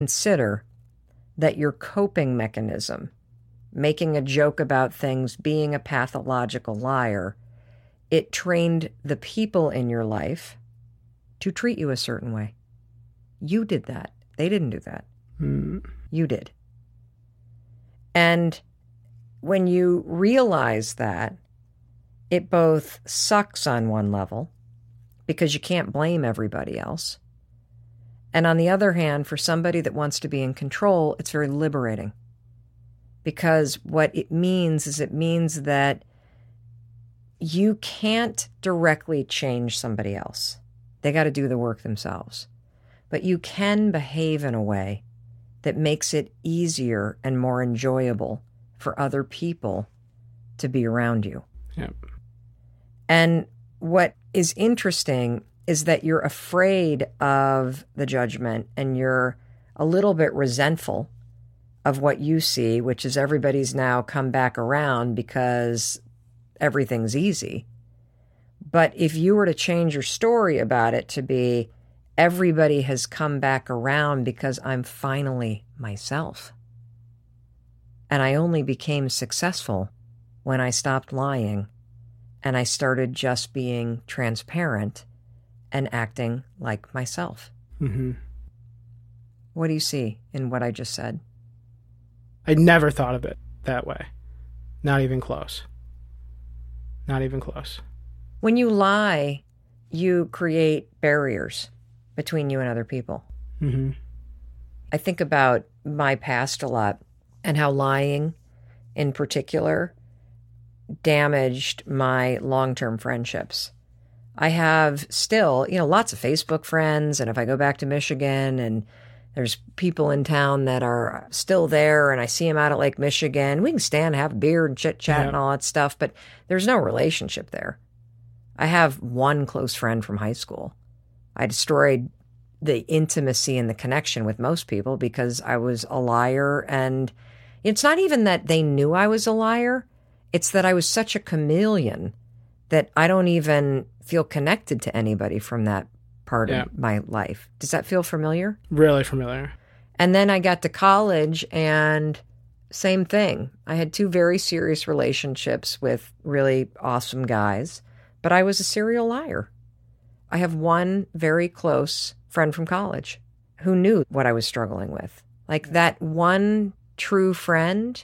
Consider that your coping mechanism, making a joke about things, being a pathological liar, it trained the people in your life to treat you a certain way. You did that. They didn't do that. You did. And when you realize that, it both sucks on one level because you can't blame everybody else. And on the other hand, for somebody that wants to be in control, it's very liberating. Because what it means is it means that you can't directly change somebody else. They got to do the work themselves. But you can behave in a way that makes it easier and more enjoyable for other people to be around you. Yep. And what is interesting is that you're afraid of the judgment and you're a little bit resentful of what you see, which is everybody's now come back around because everything's easy. But if you were to change your story about it to be, everybody has come back around because I'm finally myself. And I only became successful when I stopped lying and I started just being transparent and acting like myself. Mm-hmm. What do you see in what I just said? I never thought of it that way. Not even close. Not even close. When you lie, you create barriers between you and other people. Mm-hmm. I think about my past a lot and how lying in particular damaged my long-term friendships. I have still, lots of Facebook friends, and if I go back to Michigan and there's people in town that are still there and I see them out at Lake Michigan, we can stand, have a beer and chit-chat and all that stuff, but there's no relationship there. I have one close friend from high school. I destroyed the intimacy and the connection with most people because I was a liar. And it's not even that they knew I was a liar. It's that I was such a chameleon that I don't even feel connected to anybody from that part of my life. Does that feel familiar? Really familiar. And then I got to college and same thing. I had 2 very serious relationships with really awesome guys, but I was a serial liar. I have one very close friend from college who knew what I was struggling with. Like, that one true friend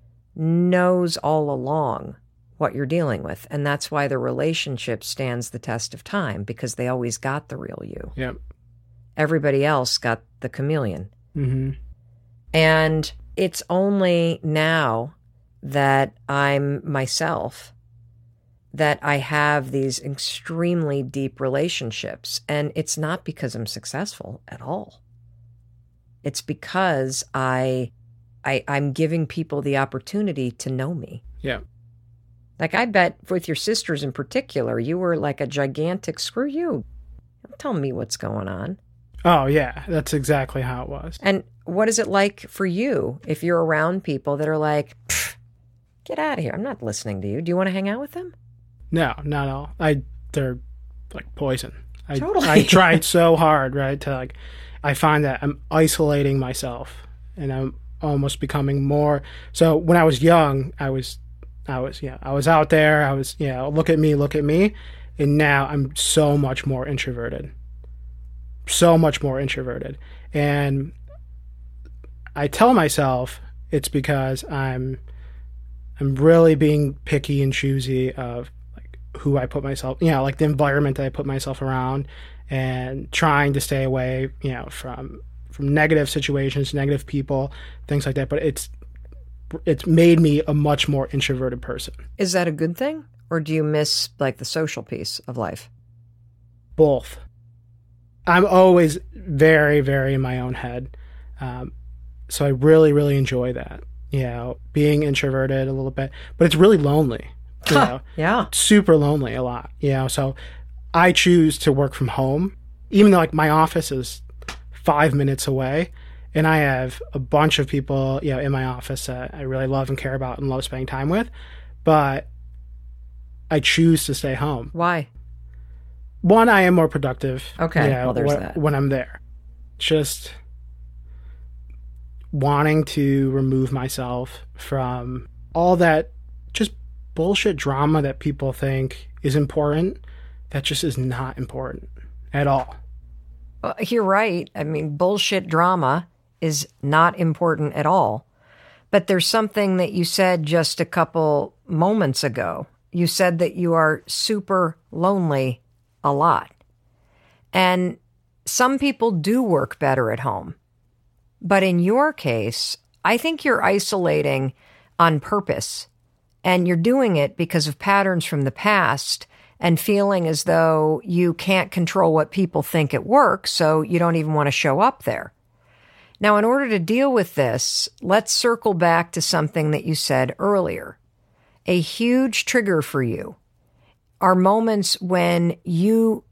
knows all along what you're dealing with. And that's why the relationship stands the test of time, because they always got the real you. Yep. Everybody else got the chameleon. Mm-hmm. And it's only now that I'm myself that I have these extremely deep relationships. And it's not because I'm successful at all. It's because I'm giving people the opportunity to know me. Yeah. Like, I bet with your sisters in particular, you were like a gigantic screw you. Don't tell me what's going on. Oh, yeah. That's exactly how it was. And what is it like for you if you're around people that are like, get out of here, I'm not listening to you. Do you want to hang out with them? No, not at all. They're like poison. Totally. I tried so hard, right, to I find that I'm isolating myself and I'm almost becoming more. So when I was young, I was out there. I was, look at me. And now I'm so much more introverted. And I tell myself it's because I'm really being picky and choosy of like who I put myself, like the environment that I put myself around, and trying to stay away, from negative situations, negative people, things like that. But it's made me a much more introverted person. Is that a good thing? Or do you miss like the social piece of life? Both. I'm always very, very in my own head. So I really, really enjoy that. Being introverted a little bit, but it's really lonely. Yeah. Super lonely a lot. So I choose to work from home, even though like my office is 5 minutes away. And I have a bunch of people, in my office that I really love and care about and love spending time with. But I choose to stay home. Why? One, I am more productive. Okay, well, there's that. When I'm there. Just, wanting to remove myself from all that just bullshit drama that people think is important, that just is not important at all. Well, you're right. I mean, bullshit drama is not important at all. But there's something that you said just a couple moments ago. You said that you are super lonely a lot. And some people do work better at home. But in your case, I think you're isolating on purpose. And you're doing it because of patterns from the past and feeling as though you can't control what people think at work, so you don't even want to show up there. Now, in order to deal with this, let's circle back to something that you said earlier. A huge trigger for you are moments when you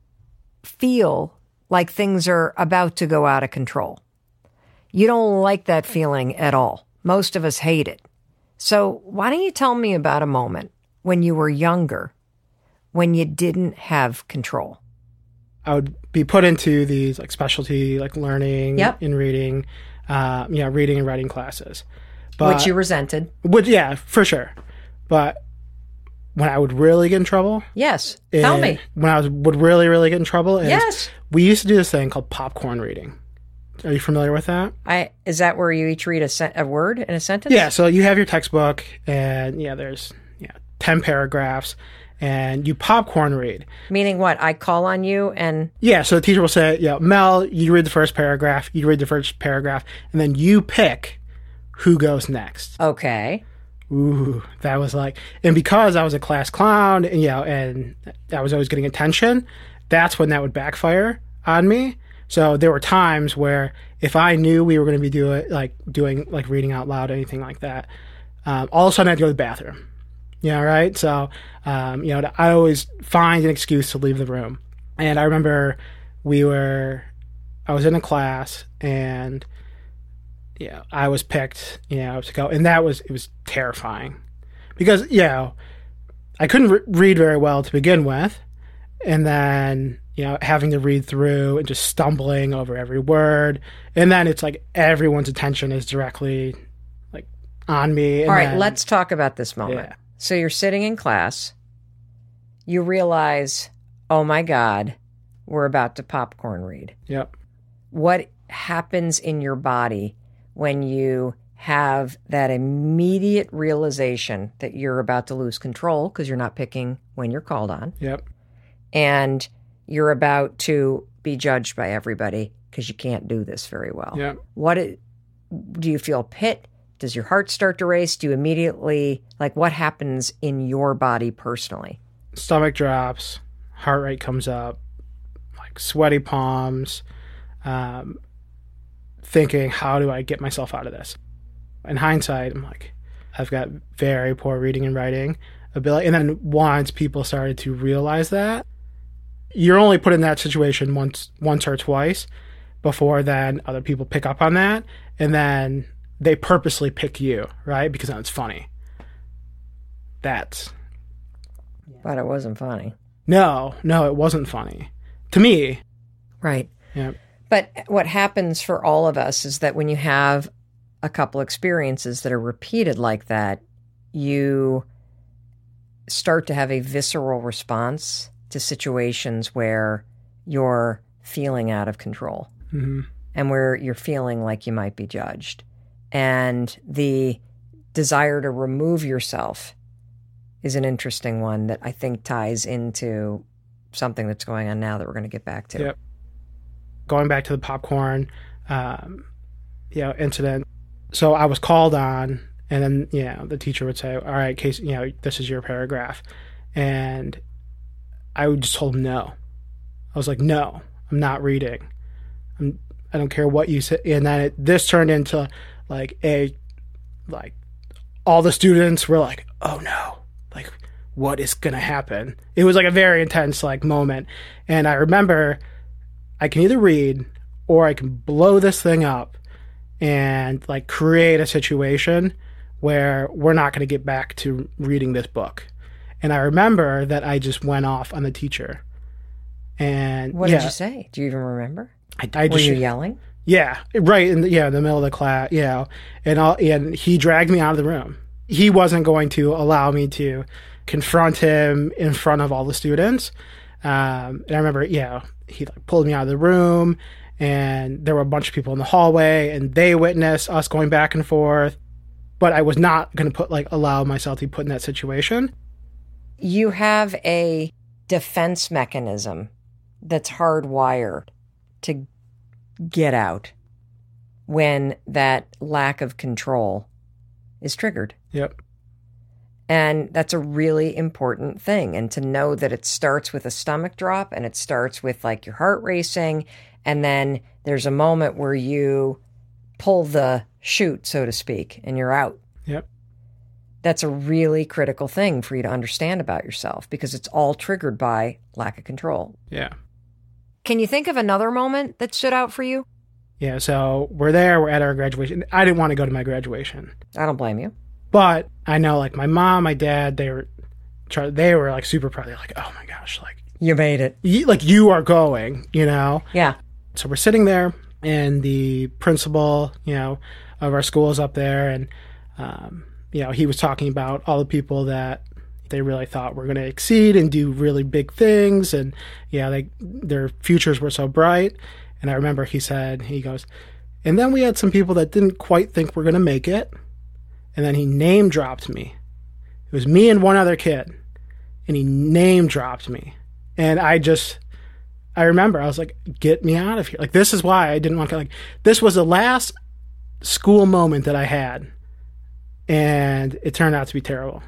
feel like things are about to go out of control. You don't like that feeling at all. Most of us hate it. So why don't you tell me about a moment when you were younger, when you didn't have control? I would be put into these like specialty, like learning and reading, reading and writing classes. But, which you resented. Yeah, for sure. But when I would really get in trouble. Yes. Tell me. When I would really, really get in trouble. Yes. We used to do this thing called popcorn reading. Are you familiar with that? Is that where you each read a word in a sentence? Yeah. So you have your textbook and there's 10 paragraphs and you popcorn read. Meaning what? I call on you and... Yeah. So the teacher will say, Mel, you read the first paragraph, you read the first paragraph, and then you pick who goes next. Okay. Ooh, that was like... And because I was a class clown and I was always getting attention, that's when that would backfire on me. So there were times where if I knew we were going to be doing reading out loud, anything like that, all of a sudden I'd go to the bathroom. Right? So, I always find an excuse to leave the room. And I remember I was in a class and, I was picked, to go. And it was terrifying because, I couldn't read very well to begin with. And then, having to read through and just stumbling over every word. And then it's like everyone's attention is directly like on me. All right, let's talk about this moment. Yeah. So you're sitting in class. You realize, oh my God, we're about to popcorn read. Yep. What happens in your body when you have that immediate realization that you're about to lose control because you're not picking when you're called on? Yep. And you're about to be judged by everybody because you can't do this very well. Yeah. Do you feel pit? Does your heart start to race? Do you immediately, what happens in your body personally? Stomach drops, heart rate comes up, like sweaty palms, thinking, how do I get myself out of this? In hindsight, I'm like, I've got very poor reading and writing ability. And then once people started to realize that, you're only put in that situation once or twice before then other people pick up on that. And then they purposely pick you, right? Because then it's funny. But it wasn't funny. No, it wasn't funny. To me. Right. Yeah. But what happens for all of us is that when you have a couple experiences that are repeated like that, you start to have a visceral response to situations where you're feeling out of control and where you're feeling like you might be judged. And the desire to remove yourself is an interesting one that I think ties into something that's going on now that we're going to get back to. Yep. Going back to the popcorn, incident. So I was called on, and then, the teacher would say, all right, Casey, this is your paragraph. And I would just told him no. I was like, no, I'm not reading. I don't care what you say. And then this turned into all the students were like, oh no, what is going to happen? It was a very intense moment. And I remember I can either read or I can blow this thing up and create a situation where we're not going to get back to reading this book. And I remember that I just went off on the teacher. And what did you say? Do you even remember? Were you yelling? Yeah, right in the middle of the class, and he dragged me out of the room. He wasn't going to allow me to confront him in front of all the students. And I remember, he like pulled me out of the room, and there were a bunch of people in the hallway, and they witnessed us going back and forth. But I was not going to allow myself to be put in that situation. You have a defense mechanism that's hardwired to get out when that lack of control is triggered. Yep. And that's a really important thing. And to know that it starts with a stomach drop, and it starts with like your heart racing, and then there's a moment where you pull the chute, so to speak, and you're out. Yep. That's a really critical thing for you to understand about yourself, because it's all triggered by lack of control. Yeah. Can you think of another moment that stood out for you? Yeah, so we're at our graduation. I didn't want to go to my graduation. I don't blame you. But I know like my mom, my dad, they were like super proud. They're like, oh my gosh, like you made it. You are going, Yeah. So we're sitting there, and the principal, of our school is up there, and, he was talking about all the people that they really thought were going to exceed and do really big things. And their futures were so bright. And I remember he goes, and then we had some people that didn't quite think we're going to make it. And then he name dropped me. It was me and one other kid. And he name dropped me. And I remember I was like, get me out of here. Like, this is why I didn't want to, this was the last school moment that I had. And it turned out to be terrible.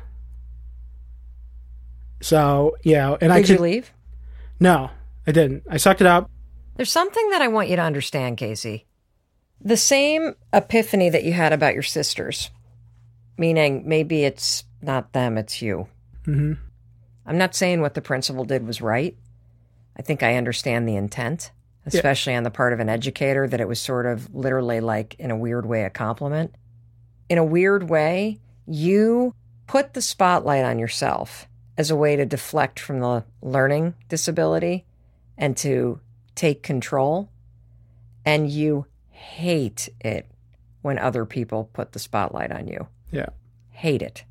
So, and Did you leave? No, I didn't. I sucked it up. There's something that I want you to understand, Casey. The same epiphany that you had about your sisters, meaning maybe it's not them, it's you. Mm-hmm. I'm not saying what the principal did was right. I think I understand the intent, especially on the part of an educator, that it was sort of literally like, in a weird way, a compliment. In a weird way, you put the spotlight on yourself as a way to deflect from the learning disability and to take control. And you hate it when other people put the spotlight on you. Yeah. Hate it.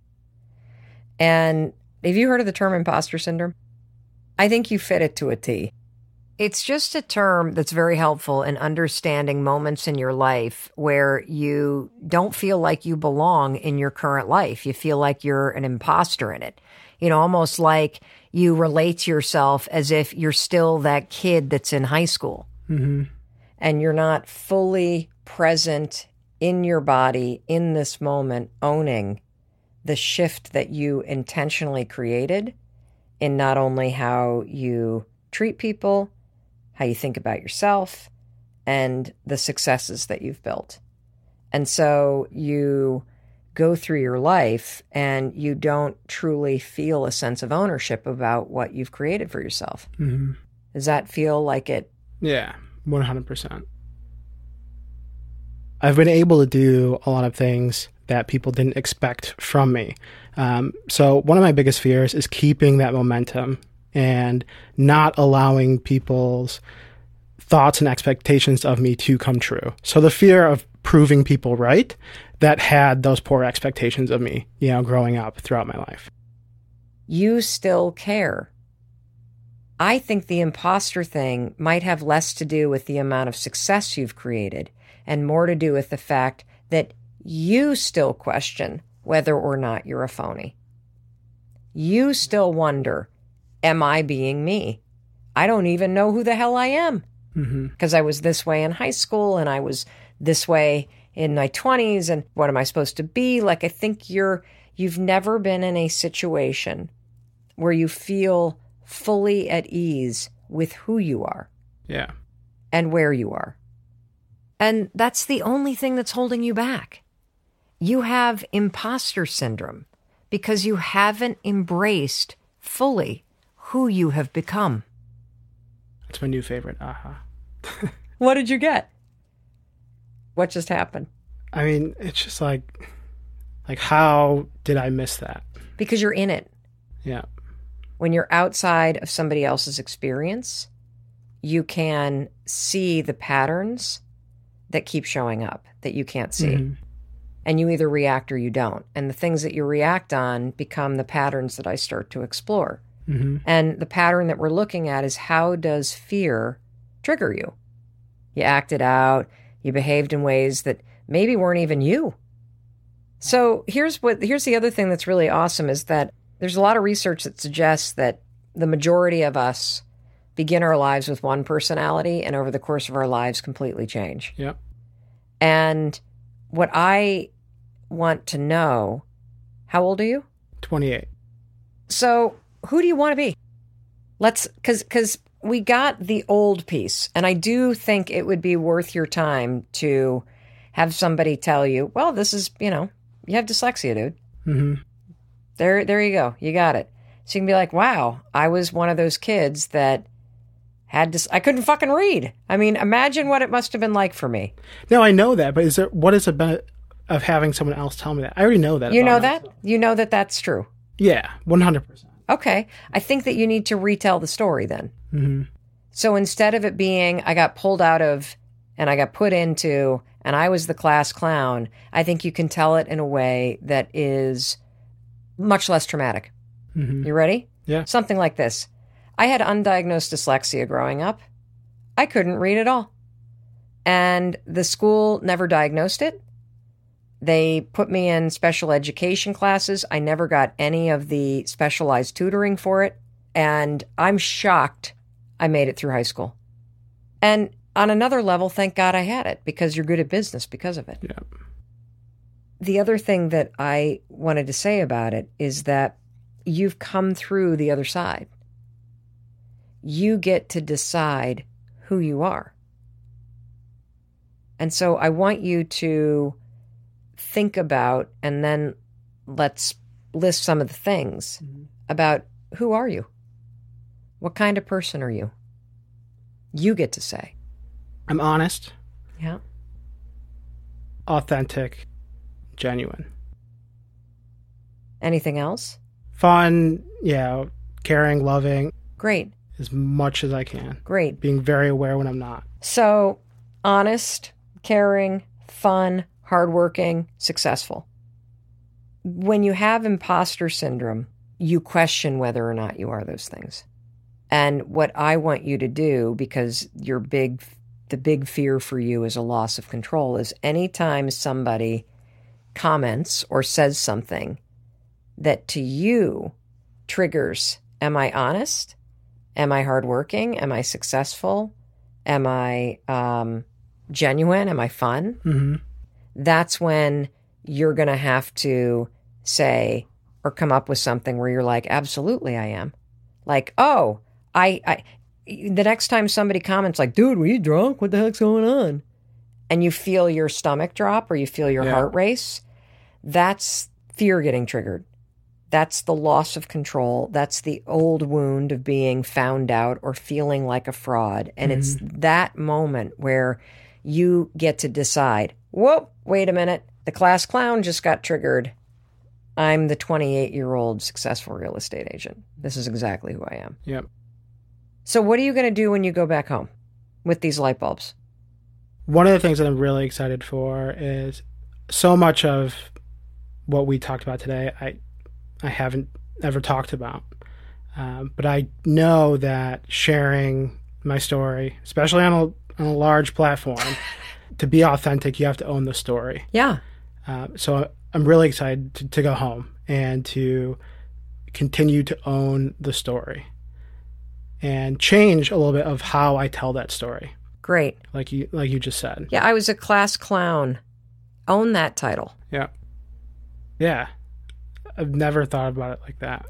And have you heard of the term imposter syndrome? I think you fit it to a T. It's just a term that's very helpful in understanding moments in your life where you don't feel like you belong in your current life. You feel like you're an imposter in it. Almost like you relate to yourself as if you're still that kid that's in high school. Mm-hmm. And you're not fully present in your body in this moment, owning the shift that you intentionally created in not only how you treat people, how you think about yourself, and the successes that you've built. And so you go through your life and you don't truly feel a sense of ownership about what you've created for yourself. Mm-hmm. Does that feel like it? Yeah, 100%. I've been able to do a lot of things that people didn't expect from me. So one of my biggest fears is keeping that momentum and not allowing people's thoughts and expectations of me to come true. So the fear of proving people right that had those poor expectations of me, growing up throughout my life. You still care. I think the imposter thing might have less to do with the amount of success you've created and more to do with the fact that you still question whether or not you're a phony. You still wonder, am I being me? I don't even know who the hell I am. Because I was this way in high school and I was this way in my 20s, and what am I supposed to be? Like, I think you've never been in a situation where you feel fully at ease with who you are. Yeah. And where you are. And that's the only thing that's holding you back. You have imposter syndrome because you haven't embraced fully who you have become. That's my new favorite. Aha. What did you get? What just happened? I mean, it's just like how did I miss that? Because you're in it. Yeah. When you're outside of somebody else's experience, you can see the patterns that keep showing up that you can't see. And you either react or you don't. And the things that you react on become the patterns that I start to explore. And the pattern that we're looking at is, how does fear trigger you? You acted out, you behaved in ways that maybe weren't even you. So here's the other thing that's really awesome, is that there's a lot of research that suggests that the majority of us begin our lives with one personality and over the course of our lives completely change. Yep. And what I want to know, how old are you? 28. So who do you want to be? Because we got the old piece, and I do think it would be worth your time to have somebody tell you, well, this is, you have dyslexia, dude. There you go. You got it. So you can be like, wow, I was one of those kids that had I couldn't fucking read. I mean, imagine what it must have been like for me. No, I know that, but what is the benefit of having someone else tell me that? I already know that. You know that? You know that that's true. Yeah, 100%. Okay. I think that you need to retell the story then. So instead of it being, I got pulled out of and I got put into and I was the class clown, I think you can tell it in a way that is much less traumatic. You ready? Yeah. Something like this. I had undiagnosed dyslexia growing up. I couldn't read at all. And the school never diagnosed it. They put me in special education classes. I never got any of the specialized tutoring for it. And I'm shocked I made it through high school. And on another level, thank God I had it, because you're good at business because of it. Yeah. The other thing that I wanted to say about it is that you've come through the other side. You get to decide who you are. And so I want you to think about, and then let's list some of the things about, who are you? What kind of person are you? You get to say. I'm honest. Yeah. Authentic. Genuine. Anything else? Fun. Yeah. Caring, loving. Great. As much as I can. Great. Being very aware when I'm not. So, honest, caring, fun, hardworking, successful. When you have imposter syndrome, you question whether or not you are those things. And what I want you to do, because the big fear for you is a loss of control, is anytime somebody comments or says something that to you triggers, am I honest? Am I hardworking? Am I successful? Am I genuine? Am I fun? That's when you're going to have to say or come up with something where you're like, absolutely I am. Like, oh, the next time somebody comments like, dude, were you drunk? What the heck's going on? And you feel your stomach drop or you feel your heart race, that's fear getting triggered. That's the loss of control. That's the old wound of being found out or feeling like a fraud. And it's that moment where you get to decide, whoa, wait a minute. The class clown just got triggered. I'm the 28-year-old successful real estate agent. This is exactly who I am. Yep. So what are you going to do when you go back home with these light bulbs? One of the things that I'm really excited for is so much of what we talked about today, I haven't ever talked about. But I know that sharing my story, especially on a large platform, to be authentic, you have to own the story. Yeah. So I'm really excited to go home and to continue to own the story and change a little bit of how I tell that story. Great. Like you just said. Yeah, I was a class clown. Own that title. Yeah. Yeah. I've never thought about it like that.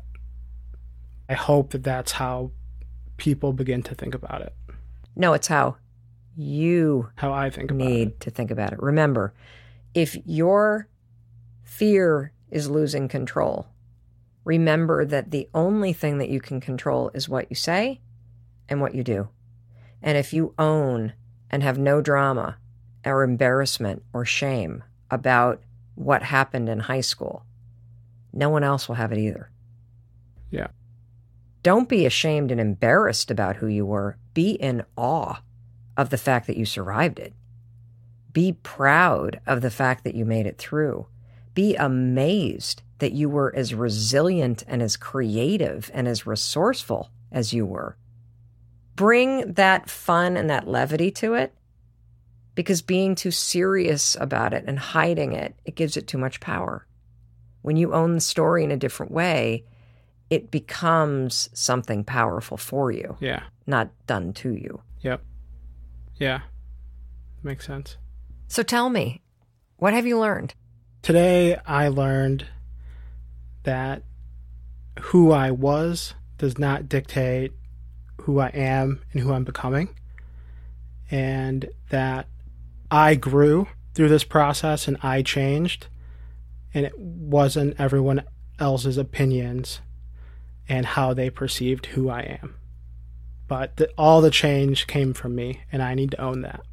I hope that that's how people begin to think about it. No, it's how you I think about need to think about it. Remember, if your fear is losing control, remember that the only thing that you can control is what you say and what you do. And if you own and have no drama or embarrassment or shame about what happened in high school, no one else will have it either. Yeah. Don't be ashamed and embarrassed about who you were. Be in awe of the fact that you survived it. Be proud of the fact that you made it through. Be amazed that you were as resilient and as creative and as resourceful as you were. Bring that fun and that levity to it, because being too serious about it and hiding it, it gives it too much power. When you own the story in a different way, it becomes something powerful for you. Yeah. Not done to you. Yep. Yeah. Makes sense. So tell me, what have you learned? Today I learned that who I was does not dictate who I am and who I'm becoming. And that I grew through this process and I changed. And it wasn't everyone else's opinions and how they perceived who I am. But all the change came from me, and I need to own that.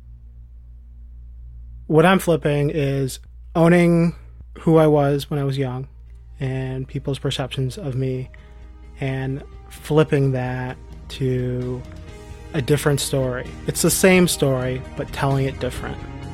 What I'm flipping is owning who I was when I was young and people's perceptions of me, and flipping that to a different story. It's the same story, but telling it different.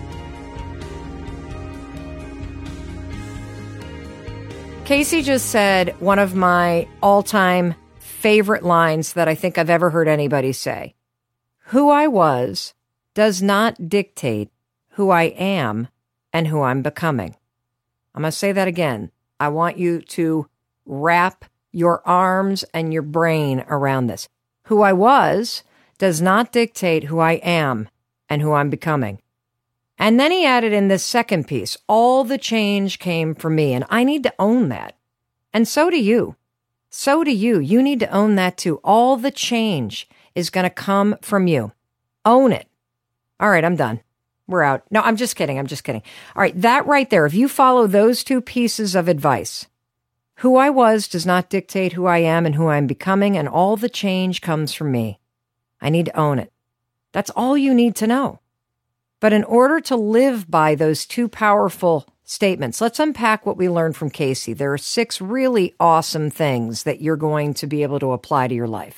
Casey just said one of my all-time favorite lines that I think I've ever heard anybody say. Who I was does not dictate who I am and who I'm becoming. I'm going to say that again. I want you to wrap your arms and your brain around this. Who I was does not dictate who I am and who I'm becoming. And then he added in this second piece, all the change came from me, and I need to own that. And so do you. So do you. You need to own that too. All the change is going to come from you. Own it. All right, I'm done. We're out. No, I'm just kidding. All right, that right there, if you follow those two pieces of advice, who I was does not dictate who I am and who I'm becoming, and all the change comes from me. I need to own it. That's all you need to know. But in order to live by those two powerful statements, let's unpack what we learned from Casey. There are 6 really awesome things that you're going to be able to apply to your life.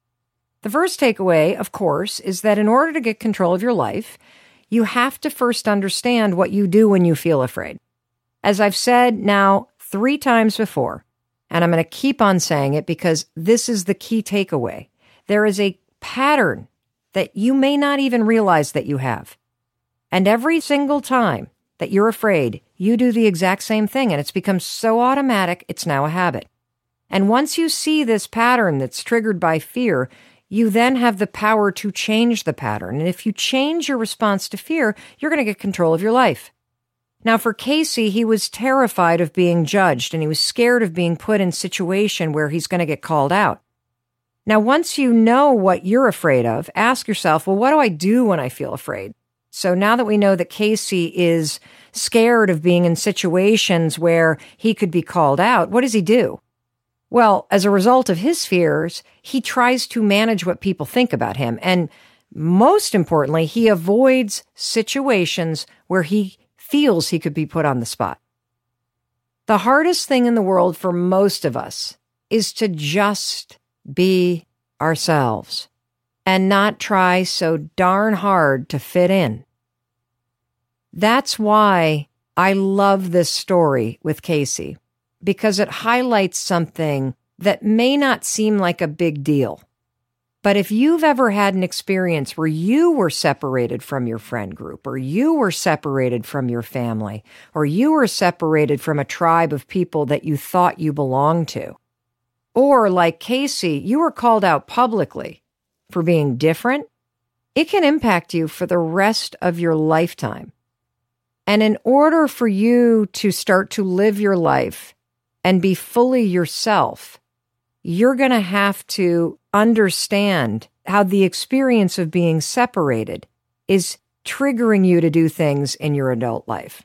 The first takeaway, of course, is that in order to get control of your life, you have to first understand what you do when you feel afraid. As I've said now 3 times before, and I'm going to keep on saying it because this is the key takeaway, there is a pattern that you may not even realize that you have. And every single time that you're afraid, you do the exact same thing, and it's become so automatic, it's now a habit. And once you see this pattern that's triggered by fear, you then have the power to change the pattern. And if you change your response to fear, you're going to get control of your life. Now, for Casey, he was terrified of being judged, and he was scared of being put in a situation where he's going to get called out. Now, once you know what you're afraid of, ask yourself, well, what do I do when I feel afraid? So now that we know that Casey is scared of being in situations where he could be called out, what does he do? Well, as a result of his fears, he tries to manage what people think about him. And most importantly, he avoids situations where he feels he could be put on the spot. The hardest thing in the world for most of us is to just be ourselves and not try so darn hard to fit in. That's why I love this story with Casey, because it highlights something that may not seem like a big deal. But if you've ever had an experience where you were separated from your friend group, or you were separated from your family, or you were separated from a tribe of people that you thought you belonged to, or like Casey, you were called out publicly for being different, it can impact you for the rest of your lifetime. And in order for you to start to live your life and be fully yourself, you're going to have to understand how the experience of being separated is triggering you to do things in your adult life.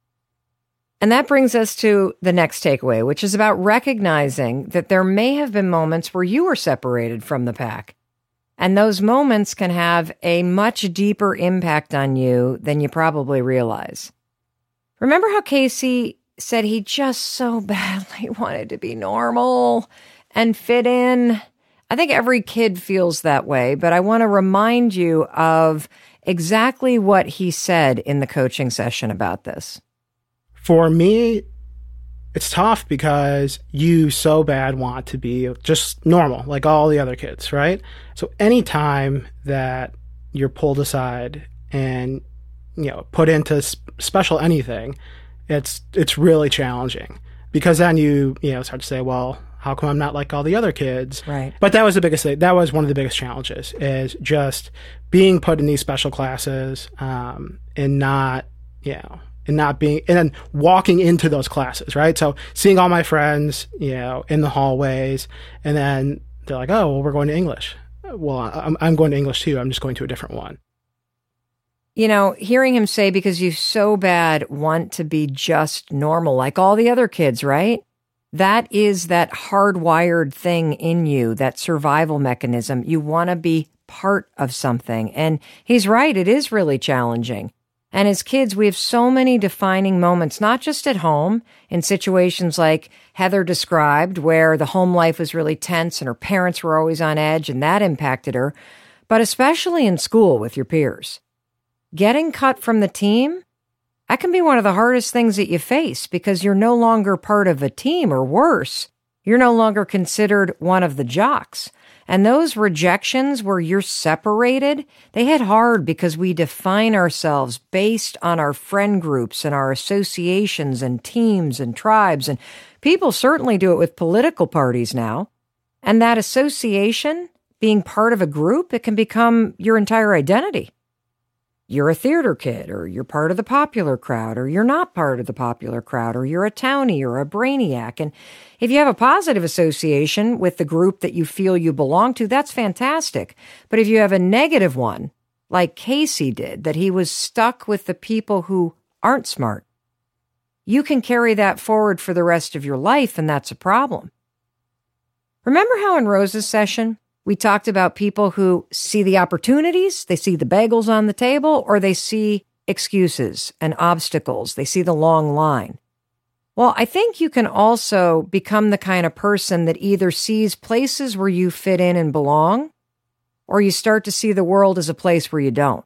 And that brings us to the next takeaway, which is about recognizing that there may have been moments where you were separated from the pack. And those moments can have a much deeper impact on you than you probably realize. Remember how Casey said he just so badly wanted to be normal and fit in? I think every kid feels that way, but I want to remind you of exactly what he said in the coaching session about this. For me, it's tough because you so bad want to be just normal, like all the other kids, right? So anytime that you're pulled aside and, put into special anything, it's really challenging, because then you start to say, well, how come I'm not like all the other kids? Right. But that was the biggest thing. That was one of the biggest challenges, is just being put in these special classes, and not being, and then walking into those classes, right? So seeing all my friends, in the hallways, and then they're like, oh, well, we're going to English. Well, I'm going to English too. I'm just going to a different one. Hearing him say, because you so bad want to be just normal, like all the other kids, right? That is that hardwired thing in you, that survival mechanism. You want to be part of something. And he's right. It is really challenging. And as kids, we have so many defining moments, not just at home, in situations like Heather described, where the home life was really tense and her parents were always on edge and that impacted her, but especially in school with your peers. Getting cut from the team, that can be one of the hardest things that you face, because you're no longer part of a team, or worse, you're no longer considered one of the jocks. And those rejections where you're separated, they hit hard, because we define ourselves based on our friend groups and our associations and teams and tribes. And people certainly do it with political parties now. And that association, being part of a group, it can become your entire identity. You're a theater kid, or you're part of the popular crowd, or you're not part of the popular crowd, or you're a townie or a brainiac. And if you have a positive association with the group that you feel you belong to, that's fantastic. But if you have a negative one, like Casey did, that he was stuck with the people who aren't smart, you can carry that forward for the rest of your life, and that's a problem. Remember how in Rose's session, we talked about people who see the opportunities, they see the bagels on the table, or they see excuses and obstacles. They see the long line. Well, I think you can also become the kind of person that either sees places where you fit in and belong, or you start to see the world as a place where you don't.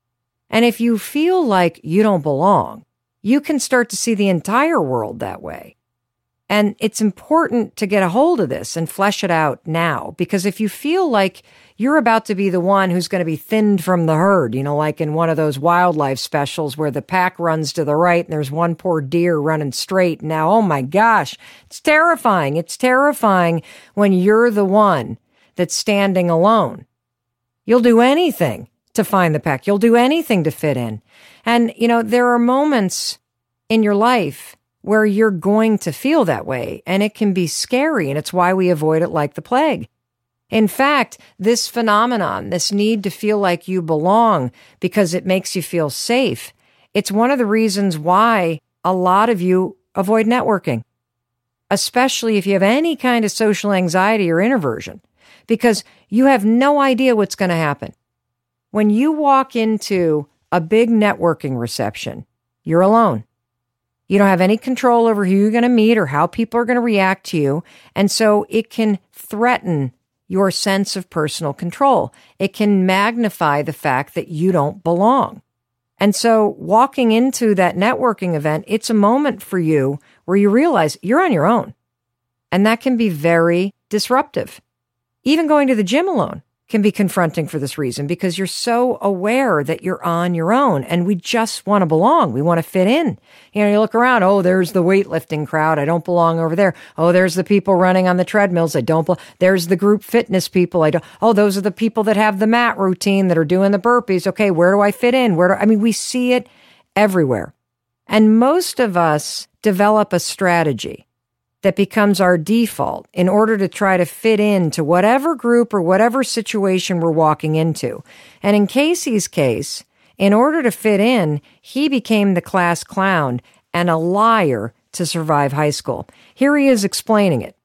And if you feel like you don't belong, you can start to see the entire world that way. And it's important to get a hold of this and flesh it out now, because if you feel like you're about to be the one who's going to be thinned from the herd, like in one of those wildlife specials where the pack runs to the right and there's one poor deer running straight. Now, oh my gosh, it's terrifying. It's terrifying when you're the one that's standing alone. You'll do anything to find the pack. You'll do anything to fit in. And, there are moments in your life where you're going to feel that way, and it can be scary, and it's why we avoid it like the plague. In fact, this phenomenon, this need to feel like you belong because it makes you feel safe, it's one of the reasons why a lot of you avoid networking, especially if you have any kind of social anxiety or introversion, because you have no idea what's going to happen. When you walk into a big networking reception, you're alone. You don't have any control over who you're going to meet or how people are going to react to you. And so it can threaten your sense of personal control. It can magnify the fact that you don't belong. And so walking into that networking event, it's a moment for you where you realize you're on your own. And that can be very disruptive. Even going to the gym alone can be confronting for this reason, because you're so aware that you're on your own, and we just want to belong. We want to fit in. You look around, oh, there's the weightlifting crowd. I don't belong over there. Oh, there's the people running on the treadmills. I don't belong. There's the group fitness people. Oh, those are the people that have the mat routine that are doing the burpees. Okay, where do I fit in? We see it everywhere. And most of us develop a strategy that becomes our default in order to try to fit into whatever group or whatever situation we're walking into. And in Casey's case, in order to fit in, he became the class clown and a liar to survive high school. Here he is explaining it.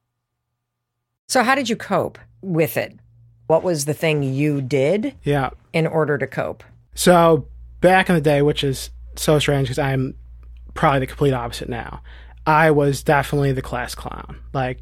So how did you cope with it? What was the thing you did in order to cope? So back in the day, which is so strange because I'm probably the complete opposite now, I was definitely the class clown.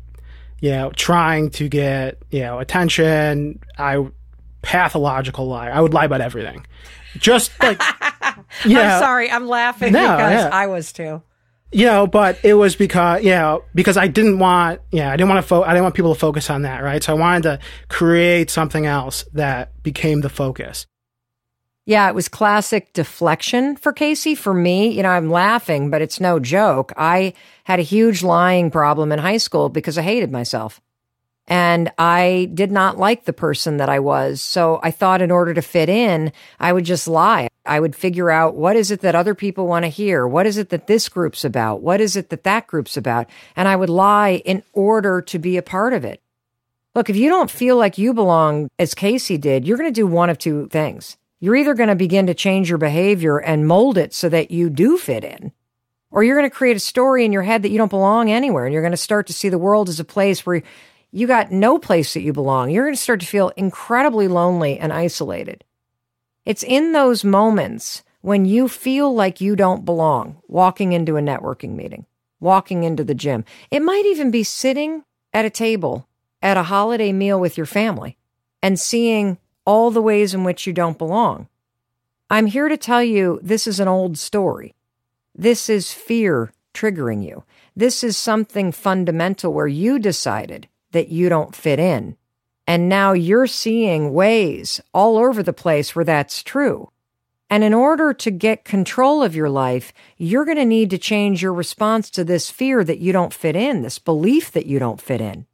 Trying to get, attention. Pathological liar. I would lie about everything. just like, I'm sorry, I'm laughing because I was too. But it was because I didn't want people to focus on that, right? So I wanted to create something else that became the focus. Yeah, it was classic deflection for Casey. For me, I'm laughing, but it's no joke. I had a huge lying problem in high school because I hated myself. And I did not like the person that I was. So I thought in order to fit in, I would just lie. I would figure out what is it that other people want to hear? What is it that this group's about? What is it that that group's about? And I would lie in order to be a part of it. Look, if you don't feel like you belong, as Casey did, you're going to do one of two things. You're either going to begin to change your behavior and mold it so that you do fit in, or you're going to create a story in your head that you don't belong anywhere. And you're going to start to see the world as a place where you got no place that you belong. You're going to start to feel incredibly lonely and isolated. It's in those moments when you feel like you don't belong, walking into a networking meeting, walking into the gym. It might even be sitting at a table at a holiday meal with your family and seeing all the ways in which you don't belong. I'm here to tell you this is an old story. This is fear triggering you. This is something fundamental where you decided that you don't fit in. And now you're seeing ways all over the place where that's true. And in order to get control of your life, you're going to need to change your response to this fear that you don't fit in, this belief that you don't fit in.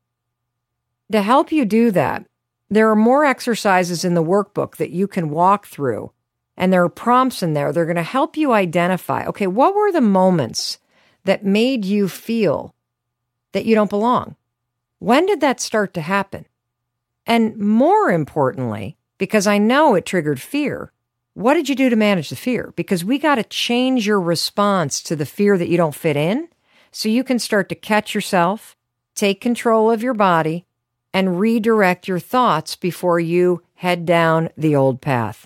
To help you do that, there are more exercises in the workbook that you can walk through, and there are prompts in there. They're going to help you identify, okay, what were the moments that made you feel that you don't belong? When did that start to happen? And more importantly, because I know it triggered fear, what did you do to manage the fear? Because we got to change your response to the fear that you don't fit in so you can start to catch yourself, take control of your body, and redirect your thoughts before you head down the old path.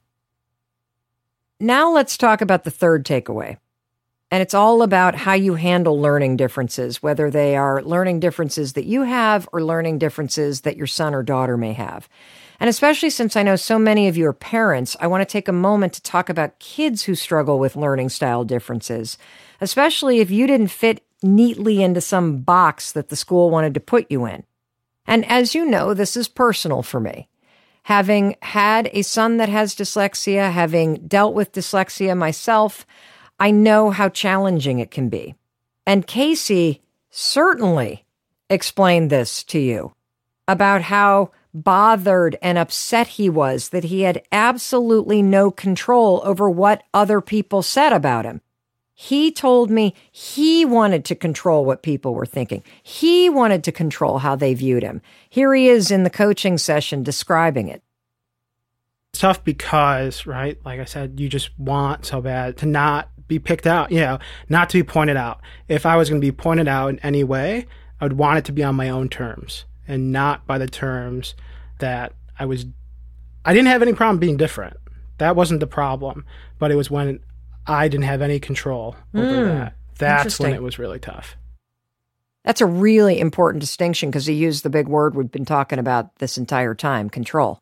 Now let's talk about the third takeaway. And it's all about how you handle learning differences, whether they are learning differences that you have or learning differences that your son or daughter may have. And especially since I know so many of you are parents, I want to take a moment to talk about kids who struggle with learning style differences, especially if you didn't fit neatly into some box that the school wanted to put you in. And as you know, this is personal for me. Having had a son that has dyslexia, having dealt with dyslexia myself, I know how challenging it can be. And Casey certainly explained this to you about how bothered and upset he was that he had absolutely no control over what other people said about him. He told me he wanted to control what people were thinking. He wanted to control how they viewed him. Here he is in the coaching session describing it. It's tough because, right, like I said, you just want so bad to not be picked out, not to be pointed out. If I was going to be pointed out in any way, I would want it to be on my own terms and not by the terms that I didn't have any problem being different. That wasn't the problem, but it was when I didn't have any control over that. That's when it was really tough. That's a really important distinction because he used the big word we've been talking about this entire time, control.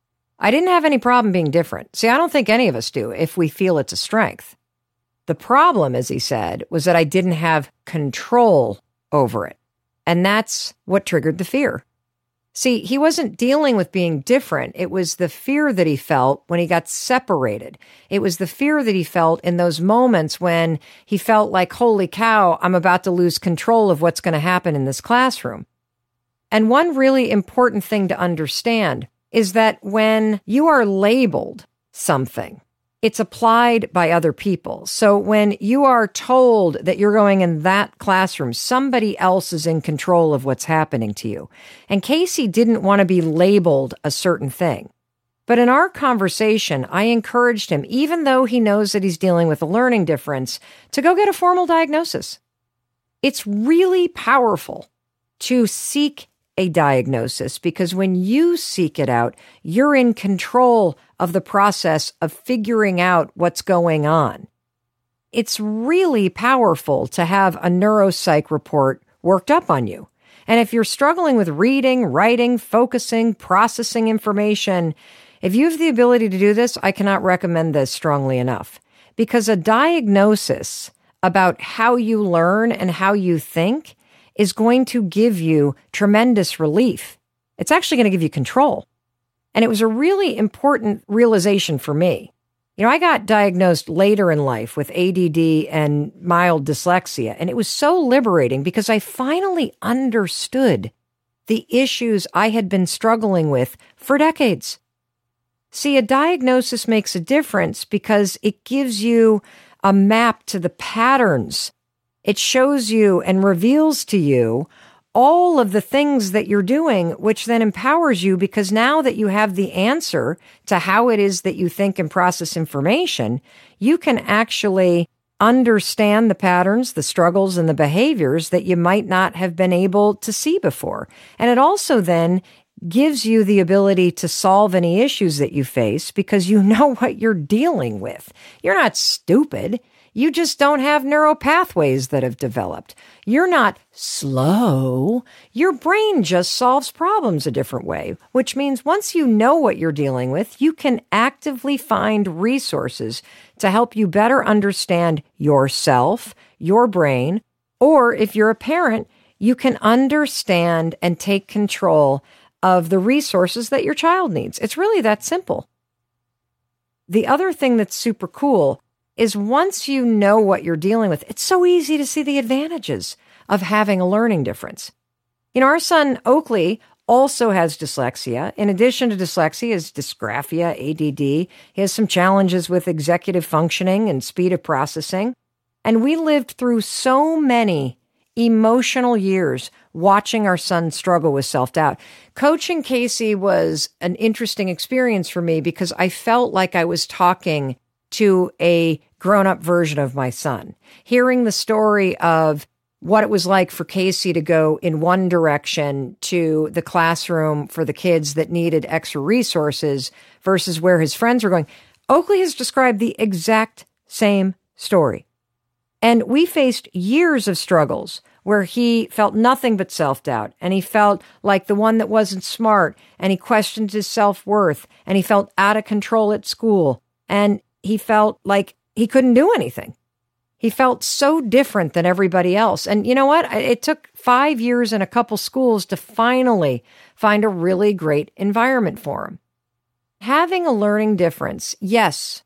I didn't have any problem being different. See, I don't think any of us do if we feel it's a strength. The problem, as he said, was that I didn't have control over it. And that's what triggered the fear. See, he wasn't dealing with being different. It was the fear that he felt when he got separated. It was the fear that he felt in those moments when he felt like, holy cow, I'm about to lose control of what's going to happen in this classroom. And one really important thing to understand is that when you are labeled something, it's applied by other people. So when you are told that you're going in that classroom, somebody else is in control of what's happening to you. And Casey didn't want to be labeled a certain thing. But in our conversation, I encouraged him, even though he knows that he's dealing with a learning difference, to go get a formal diagnosis. It's really powerful to seek a diagnosis because when you seek it out, you're in control of the process of figuring out what's going on. It's really powerful to have a neuropsych report worked up on you. And if you're struggling with reading, writing, focusing, processing information, If you have the ability to do this, I cannot recommend this strongly enough, because a diagnosis about how you learn and how you think is going to give you tremendous relief. It's actually going to give you control. And it was a really important realization for me. You know, I got diagnosed later in life with ADD and mild dyslexia, and it was so liberating because I finally understood the issues I had been struggling with for decades. See, a diagnosis makes a difference because it gives you a map to the patterns. It shows you and reveals to you all of the things that you're doing, which then empowers you, because now that you have the answer to how it is that you think and process information, you can actually understand the patterns, the struggles, and the behaviors that you might not have been able to see before. And it also then gives you the ability to solve any issues that you face because you know what you're dealing with. You're not stupid. You just don't have neural pathways that have developed. You're not slow. Your brain just solves problems a different way, which means once you know what you're dealing with, you can actively find resources to help you better understand yourself, your brain, or if you're a parent, you can understand and take control of the resources that your child needs. It's really that simple. The other thing that's super cool is once you know what you're dealing with, it's so easy to see the advantages of having a learning difference. You know, our son Oakley also has dyslexia. In addition to dyslexia, he has dysgraphia, ADD. He has some challenges with executive functioning and speed of processing. And we lived through so many emotional years watching our son struggle with self-doubt. Coaching Casey was an interesting experience for me because I felt like I was talking to a grown-up version of my son, hearing the story of what it was like for Casey to go in one direction to the classroom for the kids that needed extra resources versus where his friends were going. Oakley has described the exact same story. And we faced years of struggles where he felt nothing but self-doubt, and he felt like the one that wasn't smart, and he questioned his self-worth, and he felt out of control at school, and he felt like he couldn't do anything. He felt so different than everybody else. And you know what? It took 5 years in a couple schools to finally find a really great environment for him. Having a learning difference, yes,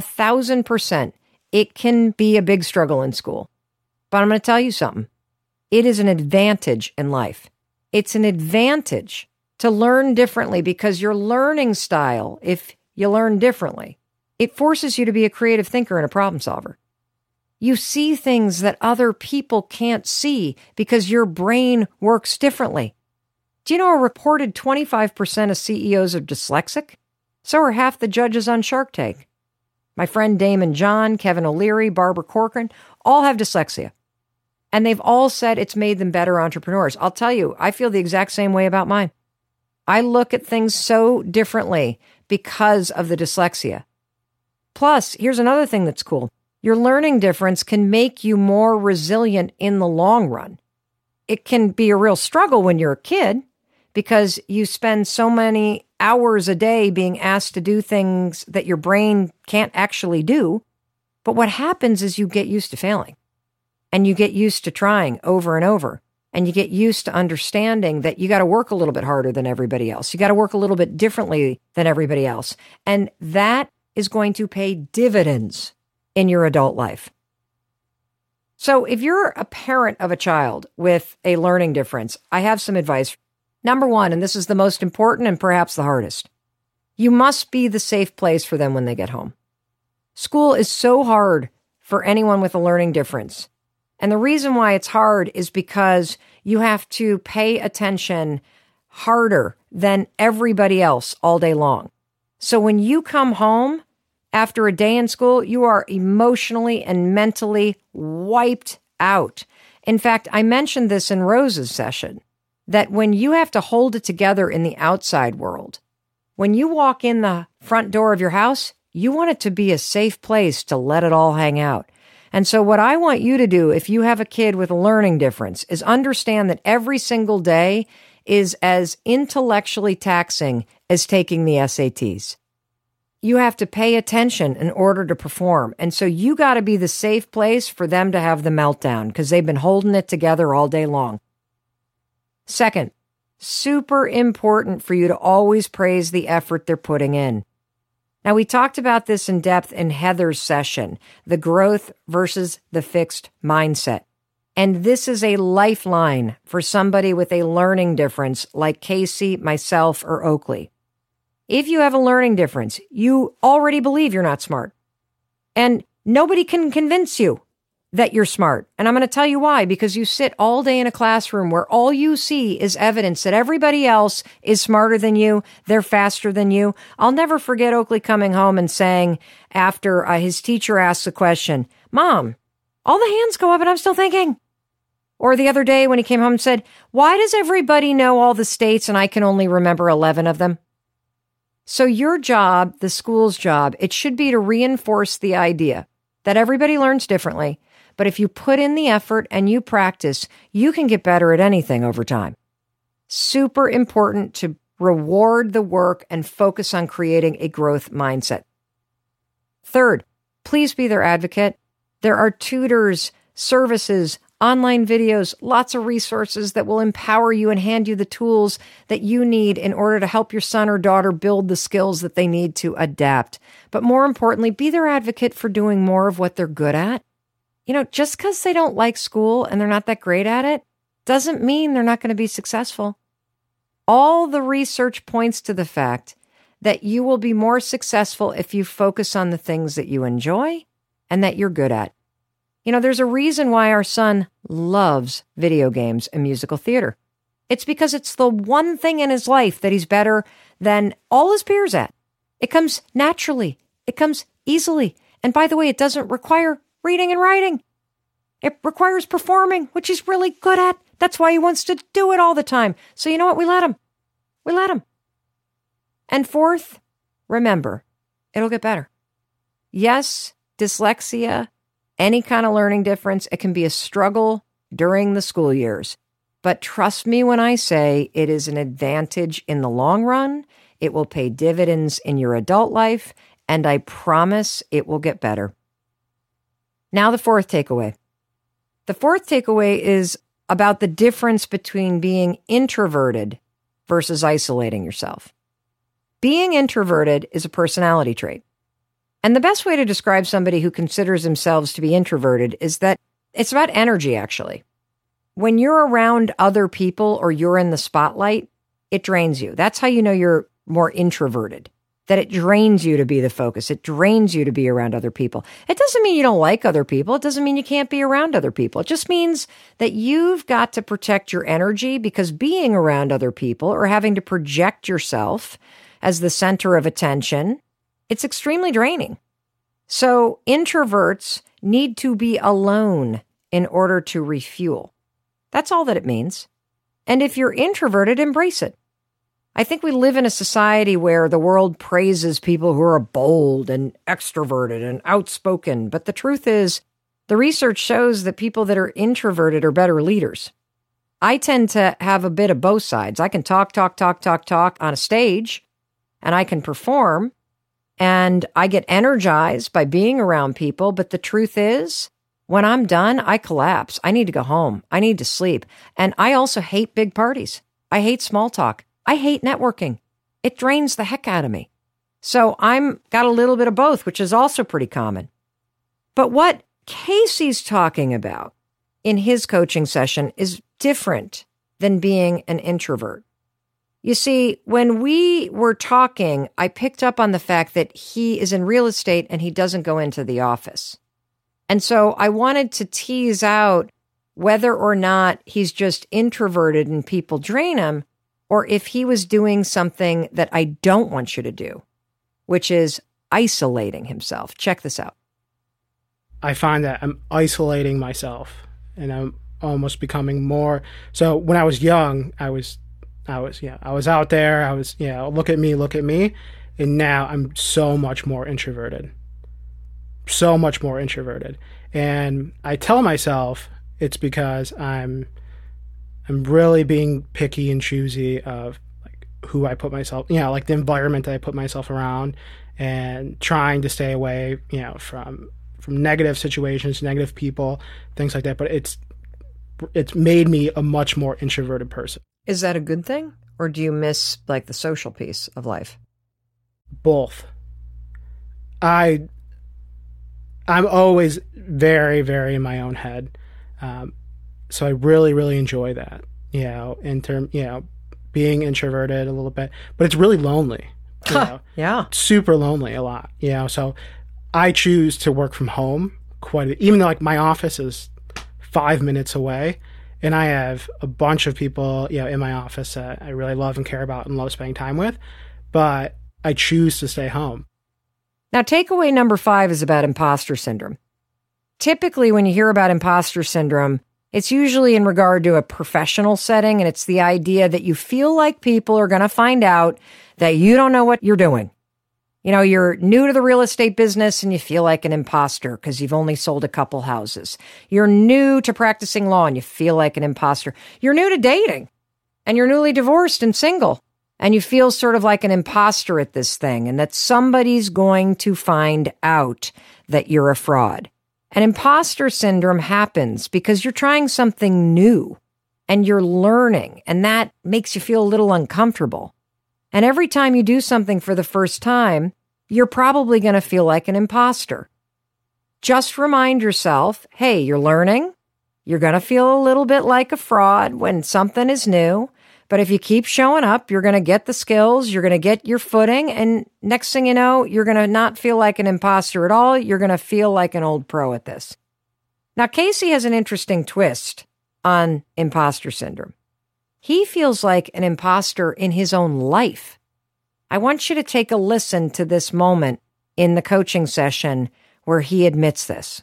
1,000%, it can be a big struggle in school. But I'm going to tell you something. It is an advantage in life. It's an advantage to learn differently because your learning style, if you learn differently, it forces you to be a creative thinker and a problem solver. You see things that other people can't see because your brain works differently. Do you know a reported 25% of CEOs are dyslexic? So are half the judges on Shark Tank. My friend Damon John, Kevin O'Leary, Barbara Corcoran, all have dyslexia. And they've all said it's made them better entrepreneurs. I'll tell you, I feel the exact same way about mine. I look at things so differently because of the dyslexia. Plus, here's another thing that's cool. Your learning difference can make you more resilient in the long run. It can be a real struggle when you're a kid because you spend so many hours a day being asked to do things that your brain can't actually do. But what happens is you get used to failing and you get used to trying over and over. And you get used to understanding that you got to work a little bit harder than everybody else. You got to work a little bit differently than everybody else. And that is going to pay dividends in your adult life. So if you're a parent of a child with a learning difference, I have some advice. Number one, and this is the most important and perhaps the hardest, you must be the safe place for them when they get home. School is so hard for anyone with a learning difference. And the reason why it's hard is because you have to pay attention harder than everybody else all day long. So when you come home after a day in school, you are emotionally and mentally wiped out. In fact, I mentioned this in Rose's session, that when you have to hold it together in the outside world, when you walk in the front door of your house, you want it to be a safe place to let it all hang out. And so what I want you to do if you have a kid with a learning difference is understand that every single day is as intellectually taxing as taking the SATs. you have to pay attention in order to perform. And so you got to be the safe place for them to have the meltdown because they've been holding it together all day long. Second, super important for you to always praise the effort they're putting in. Now, we talked about this in depth in Heather's session, the growth versus the fixed mindset. And this is a lifeline for somebody with a learning difference like Casey, myself, or Oakley. If you have a learning difference, you already believe you're not smart. And nobody can convince you that you're smart. And I'm going to tell you why, because you sit all day in a classroom where all you see is evidence that everybody else is smarter than you, they're faster than you. I'll never forget Oakley coming home and saying after his teacher asked the question, "Mom, all the hands go up and I'm still thinking." Or the other day when he came home and said, "Why does everybody know all the states and I can only remember 11 of them?" So your job, the school's job, it should be to reinforce the idea that everybody learns differently, but if you put in the effort and you practice, you can get better at anything over time. Super important to reward the work and focus on creating a growth mindset. Third, please be their advocate. There are tutors, services, online videos, lots of resources that will empower you and hand you the tools that you need in order to help your son or daughter build the skills that they need to adapt. But more importantly, be their advocate for doing more of what they're good at. Just because they don't like school and they're not that great at it doesn't mean they're not going to be successful. All the research points to the fact that you will be more successful if you focus on the things that you enjoy and that you're good at. There's a reason why our son loves video games and musical theater. It's because it's the one thing in his life that he's better than all his peers at. It comes naturally. It comes easily. And by the way, it doesn't require reading and writing. It requires performing, which he's really good at. That's why he wants to do it all the time. So you know what? We let him. We let him. And fourth, remember, it'll get better. Yes, dyslexia, any kind of learning difference, it can be a struggle during the school years. But trust me when I say it is an advantage in the long run. It will pay dividends in your adult life, and I promise it will get better. Now, the fourth takeaway. The fourth takeaway is about the difference between being introverted versus isolating yourself. Being introverted is a personality trait. And the best way to describe somebody who considers themselves to be introverted is that it's about energy, actually. When you're around other people or you're in the spotlight, it drains you. That's how you know you're more introverted, that it drains you to be the focus. It drains you to be around other people. It doesn't mean you don't like other people. It doesn't mean you can't be around other people. It just means that you've got to protect your energy because being around other people or having to project yourself as the center of attention, it's extremely draining. So introverts need to be alone in order to refuel. That's all that it means. And if you're introverted, embrace it. I think we live in a society where the world praises people who are bold and extroverted and outspoken. But the truth is, the research shows that people that are introverted are better leaders. I tend to have a bit of both sides. I can talk on a stage, and I can perform. And I get energized by being around people. But the truth is, when I'm done, I collapse. I need to go home. I need to sleep. And I also hate big parties. I hate small talk. I hate networking. It drains the heck out of me. So I'm got a little bit of both, which is also pretty common. But what Casey's talking about in his coaching session is different than being an introvert. You see, when we were talking, I picked up on the fact that he is in real estate and he doesn't go into the office. And so I wanted to tease out whether or not he's just introverted and people drain him, or if he was doing something that I don't want you to do, which is isolating himself. Check this out. I find that I'm isolating myself and I'm almost becoming more. So when I was young, I was out there. I was, look at me. And now I'm so much more introverted. And I tell myself it's because I'm really being picky and choosy of like who I put myself, like the environment that I put myself around. and trying to stay away, from negative situations, negative people, things like that. But it's made me a much more introverted person. Is that a good thing? Or do you miss like the social piece of life? Both. I'm always very, very in my own head. So I really, really enjoy that, being introverted a little bit, but it's really lonely. Yeah. Super lonely a lot, so I choose to work from home quite a bit, even though like my office is 5 minutes away and I have a bunch of people, in my office that I really love and care about and love spending time with, but I choose to stay home. Now, takeaway number 5 is about imposter syndrome. Typically, when you hear about imposter syndrome, it's usually in regard to a professional setting, and it's the idea that you feel like people are going to find out that you don't know what you're doing. You're new to the real estate business and you feel like an imposter because you've only sold a couple houses. You're new to practicing law and you feel like an imposter. You're new to dating and you're newly divorced and single and you feel sort of like an imposter at this thing and that somebody's going to find out that you're a fraud. And imposter syndrome happens because you're trying something new and you're learning, and that makes you feel a little uncomfortable. And every time you do something for the first time, you're probably going to feel like an imposter. Just remind yourself, hey, you're learning. You're going to feel a little bit like a fraud when something is new. But if you keep showing up, you're going to get the skills, you're going to get your footing, and next thing you know, you're going to not feel like an imposter at all. You're going to feel like an old pro at this. Now, Casey has an interesting twist on imposter syndrome. He feels like an imposter in his own life. I want you to take a listen to this moment in the coaching session where he admits this.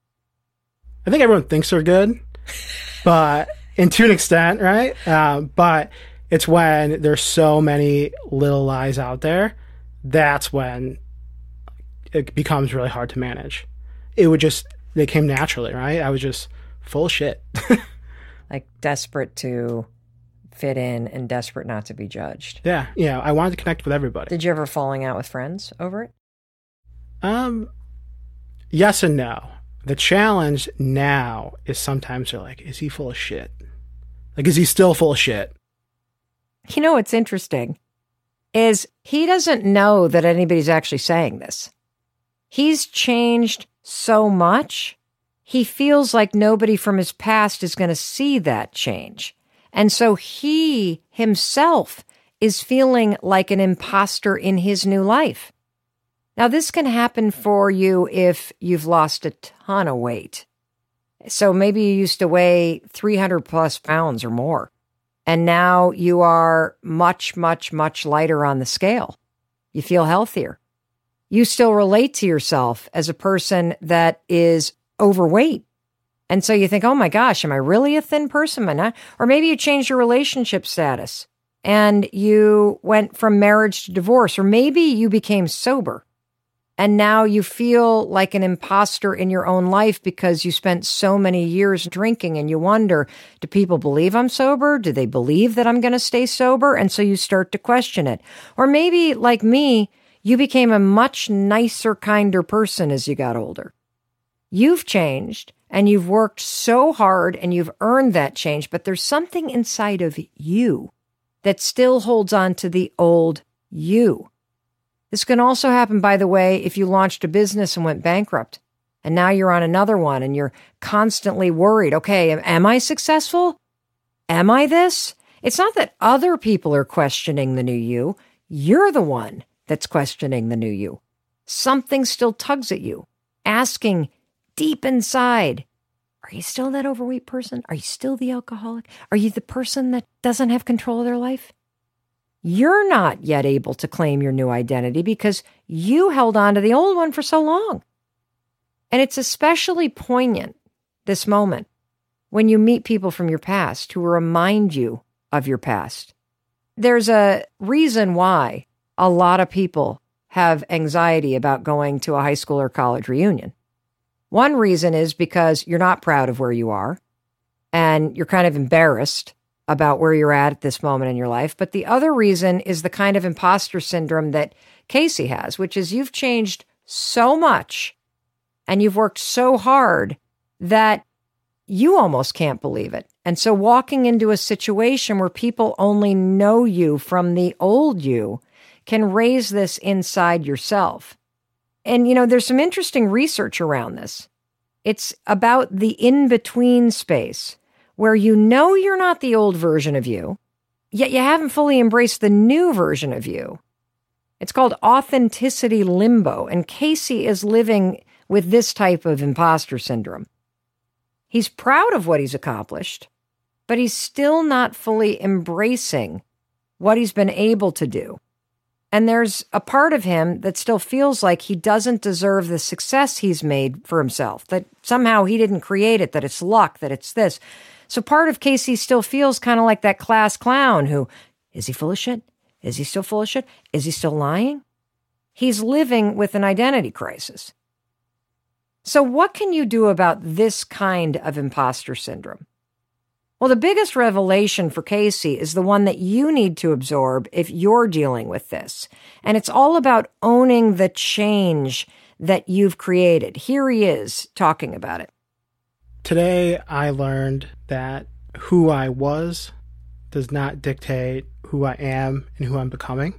I think everyone thinks they're good, but and to an extent, right? But it's when there's so many little lies out there, that's when it becomes really hard to manage. They came naturally, right? I was just full of shit. Like desperate to fit in and desperate not to be judged. Yeah. I wanted to connect with everybody. Did you ever falling out with friends over it? Yes and no. The challenge now is sometimes they're like, is he full of shit? Like, is he still full of shit? What's interesting is he doesn't know that anybody's actually saying this. He's changed so much, he feels like nobody from his past is going to see that change. And so he himself is feeling like an imposter in his new life. Now, this can happen for you if you've lost a ton of weight. So maybe you used to weigh 300 plus pounds or more, and now you are much, much, much lighter on the scale. You feel healthier. You still relate to yourself as a person that is overweight. And so you think, oh my gosh, am I really a thin person? Am I not? Or maybe you changed your relationship status and you went from marriage to divorce, or maybe you became sober. And now you feel like an imposter in your own life because you spent so many years drinking, and you wonder, do people believe I'm sober? Do they believe that I'm going to stay sober? And so you start to question it. Or maybe, like me, you became a much nicer, kinder person as you got older. You've changed, and you've worked so hard, and you've earned that change, but there's something inside of you that still holds on to the old you. This can also happen, by the way, if you launched a business and went bankrupt, and now you're on another one and you're constantly worried. Okay, am I successful? Am I this? It's not that other people are questioning the new you. You're the one that's questioning the new you. Something still tugs at you, asking deep inside, are you still that overweight person? Are you still the alcoholic? Are you the person that doesn't have control of their life? You're not yet able to claim your new identity because you held on to the old one for so long. And it's especially poignant, this moment, when you meet people from your past who remind you of your past. There's a reason why a lot of people have anxiety about going to a high school or college reunion. One reason is because you're not proud of where you are, and you're kind of embarrassed about where you're at this moment in your life. But the other reason is the kind of imposter syndrome that Casey has, which is you've changed so much and you've worked so hard that you almost can't believe it. And so walking into a situation where people only know you from the old you can raise this inside yourself. And, there's some interesting research around this. It's about the in-between space where you're not the old version of you, yet you haven't fully embraced the new version of you. It's called authenticity limbo, and Casey is living with this type of imposter syndrome. He's proud of what he's accomplished, but he's still not fully embracing what he's been able to do. And there's a part of him that still feels like he doesn't deserve the success he's made for himself, that somehow he didn't create it, that it's luck, that it's this. So part of Casey still feels kind of like that class clown who, is he full of shit? Is he still full of shit? Is he still lying? He's living with an identity crisis. So what can you do about this kind of imposter syndrome? Well, the biggest revelation for Casey is the one that you need to absorb if you're dealing with this. And it's all about owning the change that you've created. Here he is talking about it. Today, I learned that who I was does not dictate who I am and who I'm becoming.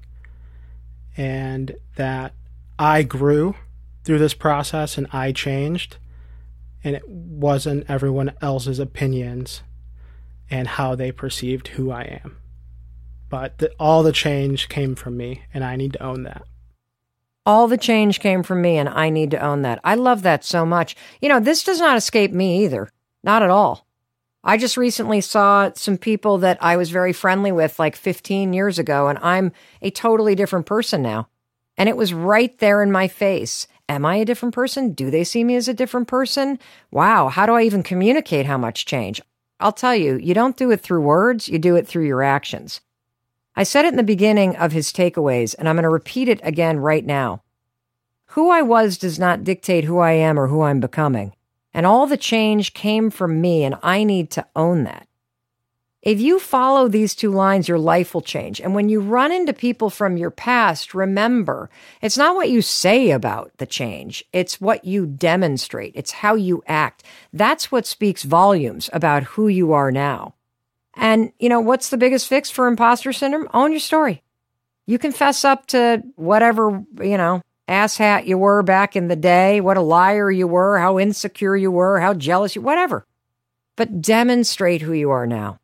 And that I grew through this process and I changed. And it wasn't everyone else's opinions and how they perceived who I am. But all the change came from me, and I need to own that. All the change came from me, and I need to own that. I love that so much. This does not escape me either. Not at all. I just recently saw some people that I was very friendly with like 15 years ago, and I'm a totally different person now. And it was right there in my face. Am I a different person? Do they see me as a different person? Wow, how do I even communicate how much change? I'll tell you, you don't do it through words, you do it through your actions. I said it in the beginning of his takeaways, and I'm going to repeat it again right now. Who I was does not dictate who I am or who I'm becoming. And all the change came from me, and I need to own that. If you follow these two lines, your life will change. And when you run into people from your past, remember, it's not what you say about the change. It's what you demonstrate. It's how you act. That's what speaks volumes about who you are now. And, what's the biggest fix for imposter syndrome? Own your story. You can fess up to whatever, asshat you were back in the day, what a liar you were, how insecure you were, how jealous you, whatever. But demonstrate who you are now.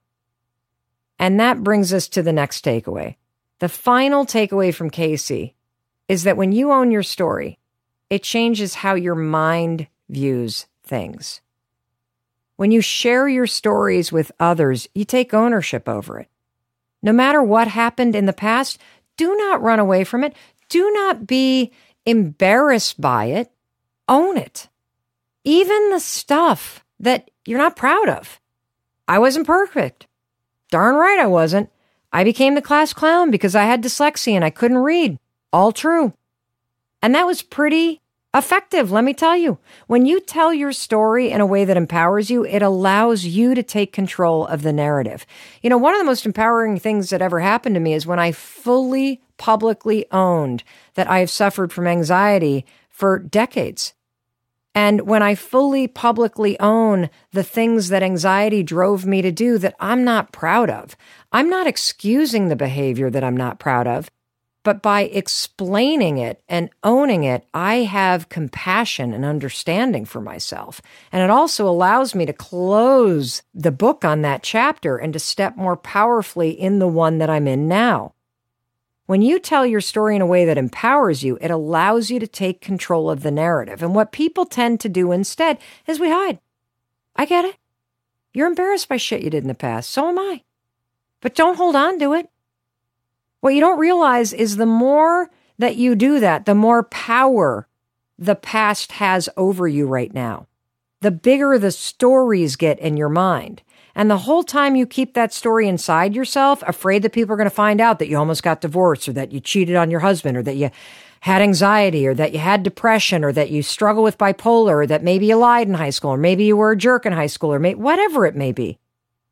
And that brings us to the next takeaway. The final takeaway from Casey is that when you own your story, it changes how your mind views things. When you share your stories with others, you take ownership over it. No matter what happened in the past, do not run away from it. Do not be embarrassed by it. Own it. Even the stuff that you're not proud of. I wasn't perfect. Darn right I wasn't. I became the class clown because I had dyslexia and I couldn't read. All true. And that was pretty effective, let me tell you. When you tell your story in a way that empowers you, it allows you to take control of the narrative. One of the most empowering things that ever happened to me is when I fully, publicly owned that I have suffered from anxiety for decades. And when I fully publicly own the things that anxiety drove me to do that I'm not proud of, I'm not excusing the behavior that I'm not proud of, but by explaining it and owning it, I have compassion and understanding for myself. And it also allows me to close the book on that chapter and to step more powerfully in the one that I'm in now. When you tell your story in a way that empowers you, it allows you to take control of the narrative. And what people tend to do instead is we hide. I get it. You're embarrassed by shit you did in the past. So am I. But don't hold on to it. What you don't realize is the more that you do that, the more power the past has over you right now. The bigger the stories get in your mind. And the whole time you keep that story inside yourself, afraid that people are going to find out that you almost got divorced or that you cheated on your husband or that you had anxiety or that you had depression or that you struggle with bipolar or that maybe you lied in high school or maybe you were a jerk in high school or whatever it may be.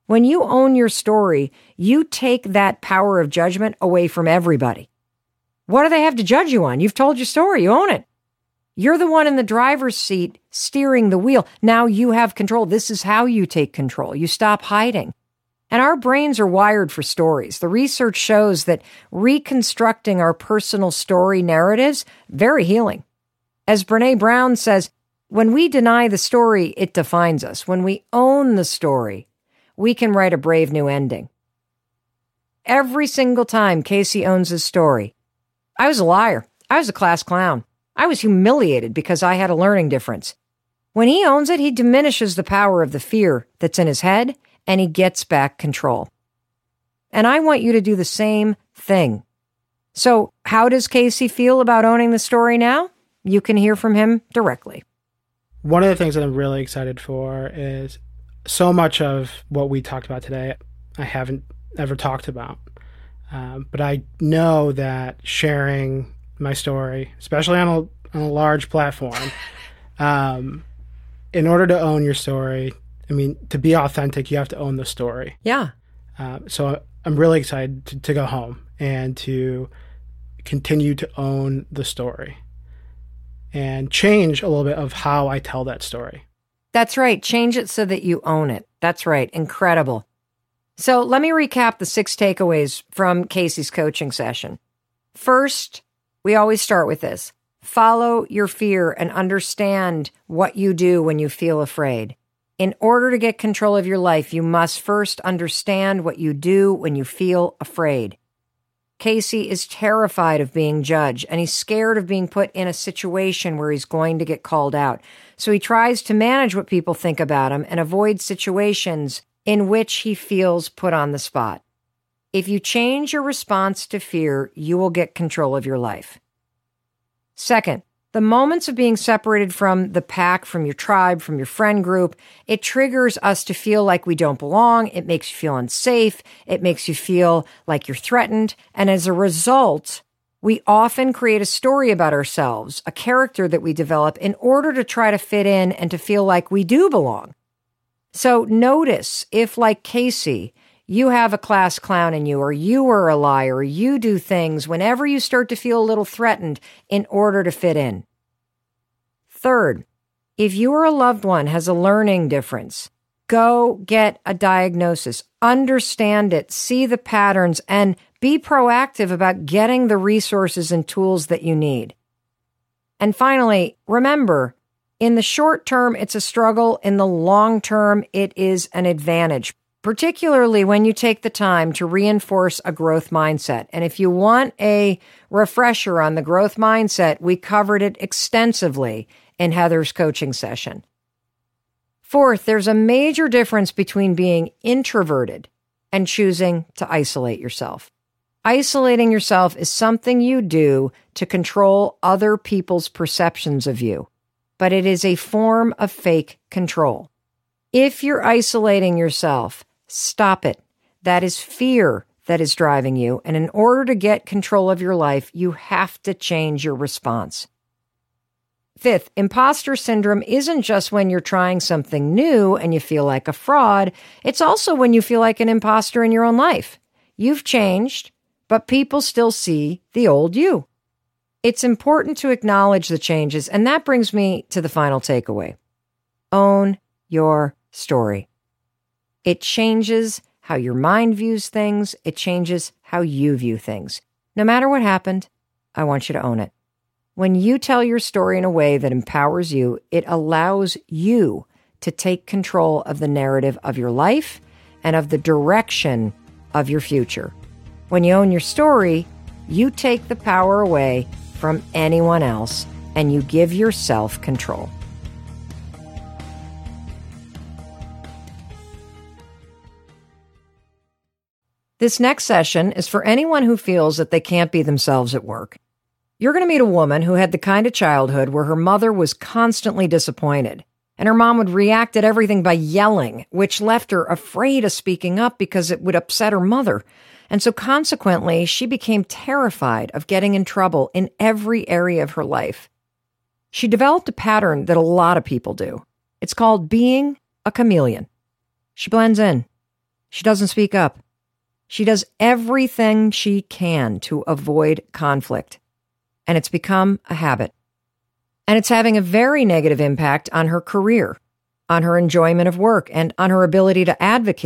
When you own your story, you take that power of judgment away from everybody. What do they have to judge you on? You've told your story. You own it. You're the one in the driver's seat steering the wheel. Now you have control. This is how you take control. You stop hiding. And our brains are wired for stories. The research shows that reconstructing our personal story narratives, very healing. As Brené Brown says, when we deny the story, it defines us. When we own the story, we can write a brave new ending. Every single time Casey owns his story, I was a liar. I was a class clown. I was humiliated because I had a learning difference. When he owns it, he diminishes the power of the fear that's in his head, and he gets back control. And I want you to do the same thing. So how does Casey feel about owning the story now? You can hear from him directly. One of the things that I'm really excited for is so much of what we talked about today, I haven't ever talked about. But I know that sharing my story, especially on a large platform, in order to own your story, I mean, to be authentic, you have to own the story. Yeah. So I'm really excited to go home and to continue to own the story and change a little bit of how I tell that story. That's right. Change it so that you own it. That's right. Incredible. So let me recap the 6 takeaways from Casey's coaching session. First, we always start with this. Follow your fear and understand what you do when you feel afraid. In order to get control of your life, you must first understand what you do when you feel afraid. Casey is terrified of being judged, and he's scared of being put in a situation where he's going to get called out. So he tries to manage what people think about him and avoid situations in which he feels put on the spot. If you change your response to fear, you will get control of your life. Second, the moments of being separated from the pack, from your tribe, from your friend group, it triggers us to feel like we don't belong. It makes you feel unsafe. It makes you feel like you're threatened. And as a result, we often create a story about ourselves, a character that we develop in order to try to fit in and to feel like we do belong. So notice if, like Casey, you have a class clown in you, or you are a liar, or you do things whenever you start to feel a little threatened in order to fit in. Third, if you or a loved one has a learning difference, go get a diagnosis, understand it, see the patterns, and be proactive about getting the resources and tools that you need. And finally, remember, in the short term, it's a struggle. In the long term, it is an advantage, particularly when you take the time to reinforce a growth mindset. And if you want a refresher on the growth mindset, we covered it extensively in Heather's coaching session. Fourth, there's a major difference between being introverted and choosing to isolate yourself. Isolating yourself is something you do to control other people's perceptions of you, but it is a form of fake control. If you're isolating yourself, stop it. That is fear that is driving you, and in order to get control of your life, you have to change your response. Fifth, imposter syndrome isn't just when you're trying something new and you feel like a fraud. It's also when you feel like an imposter in your own life. You've changed, but people still see the old you. It's important to acknowledge the changes, and that brings me to the final takeaway. Own your story. It changes how your mind views things. It changes how you view things. No matter what happened, I want you to own it. When you tell your story in a way that empowers you, it allows you to take control of the narrative of your life and of the direction of your future. When you own your story, you take the power away from anyone else and you give yourself control. This next session is for anyone who feels that they can't be themselves at work. You're going to meet a woman who had the kind of childhood where her mother was constantly disappointed, and her mom would react at everything by yelling, which left her afraid of speaking up because it would upset her mother. And so consequently, she became terrified of getting in trouble in every area of her life. She developed a pattern that a lot of people do. It's called being a chameleon. She blends in. She doesn't speak up. She does everything she can to avoid conflict. And it's become a habit. And it's having a very negative impact on her career, on her enjoyment of work, and on her ability to advocate